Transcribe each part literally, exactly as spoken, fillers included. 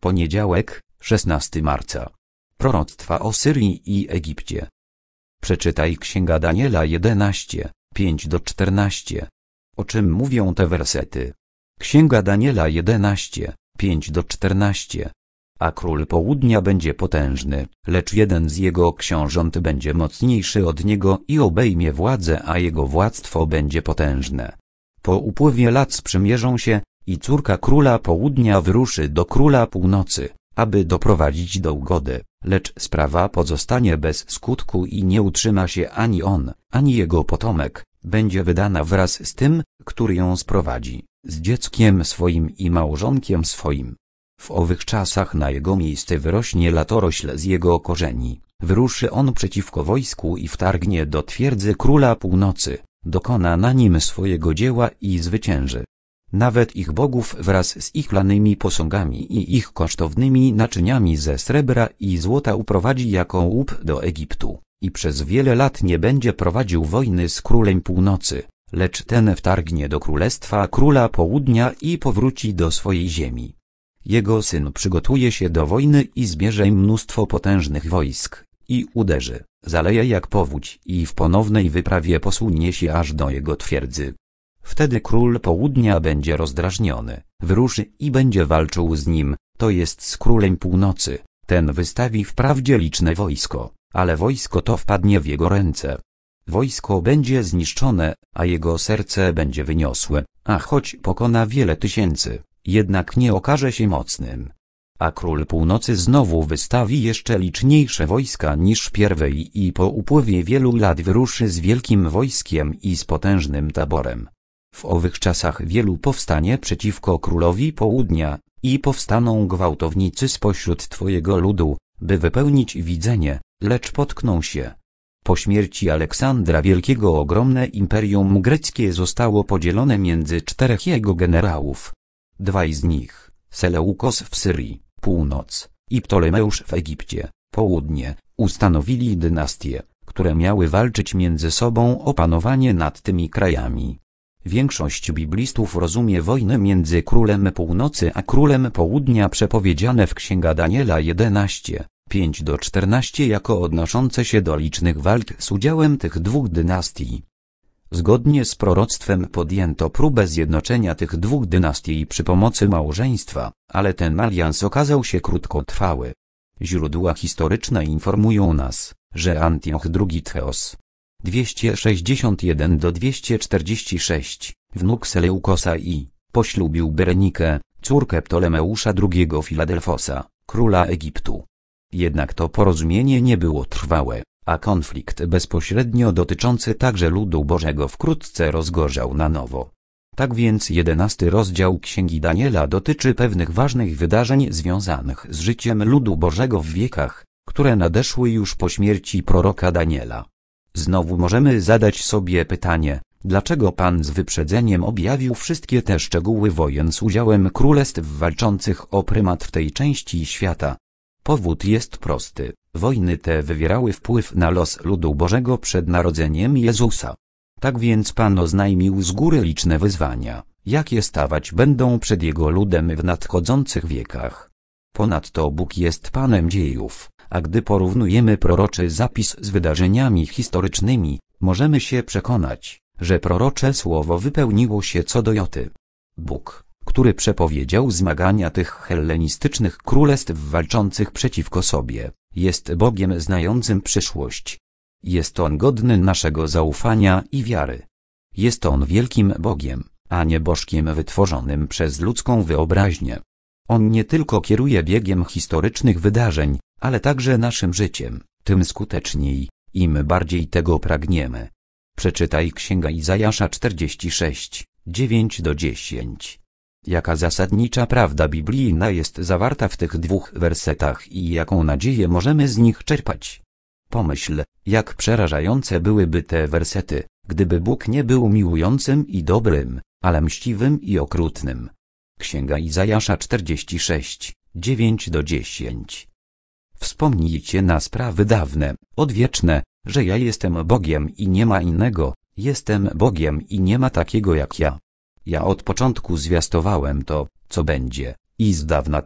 Poniedziałek, szesnastego marca. Proroctwa o Syrii i Egipcie. Przeczytaj Księga Daniela jedenaście, pięć do czternastu. O czym mówią te wersety? Księga Daniela jedenaście, pięć do czternastu. A król południa będzie potężny, lecz jeden z jego książąt będzie mocniejszy od niego i obejmie władzę, a jego władztwo będzie potężne. Po upływie lat sprzymierzą się, i córka króla południa wyruszy do króla północy, aby doprowadzić do ugody, lecz sprawa pozostanie bez skutku i nie utrzyma się ani on, ani jego potomek, będzie wydana wraz z tym, który ją sprowadzi, z dzieckiem swoim i małżonkiem swoim. W owych czasach na jego miejsce wyrośnie latorośl z jego korzeni, wyruszy on przeciwko wojsku i wtargnie do twierdzy króla północy, dokona na nim swojego dzieła i zwycięży. Nawet ich bogów wraz z ich lanymi posągami i ich kosztownymi naczyniami ze srebra i złota uprowadzi jako łup do Egiptu, i przez wiele lat nie będzie prowadził wojny z królem północy, lecz ten wtargnie do królestwa króla południa i powróci do swojej ziemi. Jego syn przygotuje się do wojny i zbierze mnóstwo potężnych wojsk, i uderzy, zaleje jak powódź i w ponownej wyprawie posunie się aż do jego twierdzy. Wtedy król południa będzie rozdrażniony, wyruszy i będzie walczył z nim, to jest z królem północy, ten wystawi wprawdzie liczne wojsko, ale wojsko to wpadnie w jego ręce. Wojsko będzie zniszczone, a jego serce będzie wyniosłe, a choć pokona wiele tysięcy, jednak nie okaże się mocnym. A król północy znowu wystawi jeszcze liczniejsze wojska niż pierwej i po upływie wielu lat wyruszy z wielkim wojskiem i z potężnym taborem. W owych czasach wielu powstanie przeciwko królowi południa, i powstaną gwałtownicy spośród twojego ludu, by wypełnić widzenie, lecz potkną się. Po śmierci Aleksandra Wielkiego ogromne imperium greckie zostało podzielone między czterech jego generałów. Dwaj z nich, Seleukos w Syrii, północ, i Ptolemeusz w Egipcie, południe, ustanowili dynastie, które miały walczyć między sobą o panowanie nad tymi krajami. Większość biblistów rozumie wojnę między królem północy a królem południa przepowiedziane w Księga Daniela jedenaście, pięć do czternastu jako odnoszące się do licznych walk z udziałem tych dwóch dynastii. Zgodnie z proroctwem podjęto próbę zjednoczenia tych dwóch dynastii przy pomocy małżeństwa, ale ten alians okazał się krótkotrwały. Źródła historyczne informują nas, że Antioch drugi Theos dwieście sześćdziesiąt jeden do dwieście czterdzieści sześć, wnuk Seleukosa i poślubił Berenikę, córkę Ptolemeusza drugiego Filadelfosa, króla Egiptu. Jednak to porozumienie nie było trwałe, a konflikt bezpośrednio dotyczący także ludu Bożego wkrótce rozgorzał na nowo. Tak więc jedenasty rozdział Księgi Daniela dotyczy pewnych ważnych wydarzeń związanych z życiem ludu Bożego w wiekach, które nadeszły już po śmierci proroka Daniela. Znowu możemy zadać sobie pytanie, dlaczego Pan z wyprzedzeniem objawił wszystkie te szczegóły wojen z udziałem królestw walczących o prymat w tej części świata? Powód jest prosty. Wojny te wywierały wpływ na los ludu Bożego przed narodzeniem Jezusa. Tak więc Pan oznajmił z góry liczne wyzwania, jakie stawać będą przed Jego ludem w nadchodzących wiekach. Ponadto Bóg jest Panem dziejów, a gdy porównujemy proroczy zapis z wydarzeniami historycznymi, możemy się przekonać, że prorocze słowo wypełniło się co do joty. Bóg, który przepowiedział zmagania tych hellenistycznych królestw walczących przeciwko sobie, jest Bogiem znającym przyszłość. Jest On godny naszego zaufania i wiary. Jest On wielkim Bogiem, a nie bożkiem wytworzonym przez ludzką wyobraźnię. On nie tylko kieruje biegiem historycznych wydarzeń, ale także naszym życiem, tym skuteczniej, im bardziej tego pragniemy. Przeczytaj Księga Izajasza czterdzieści sześć, dziewięć do dziesięciu. Jaka zasadnicza prawda biblijna jest zawarta w tych dwóch wersetach i jaką nadzieję możemy z nich czerpać? Pomyśl, jak przerażające byłyby te wersety, gdyby Bóg nie był miłującym i dobrym, ale mściwym i okrutnym. Księga Izajasza czterdzieści sześć, dziewięć do dziesięciu. Wspomnijcie na sprawy dawne, odwieczne, że ja jestem Bogiem i nie ma innego, jestem Bogiem i nie ma takiego jak ja. Ja od początku zwiastowałem to, co będzie, i z dawna to,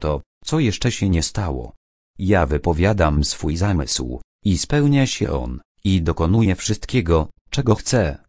co jeszcze się nie stało. Ja wypowiadam swój zamysł, i spełnia się on, i dokonuję wszystkiego, czego chcę.